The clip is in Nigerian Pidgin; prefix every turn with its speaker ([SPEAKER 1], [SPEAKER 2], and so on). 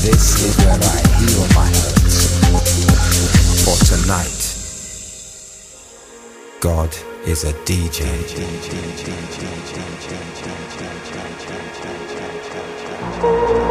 [SPEAKER 1] This is where I heal my hurts. For tonight, God is a DJ.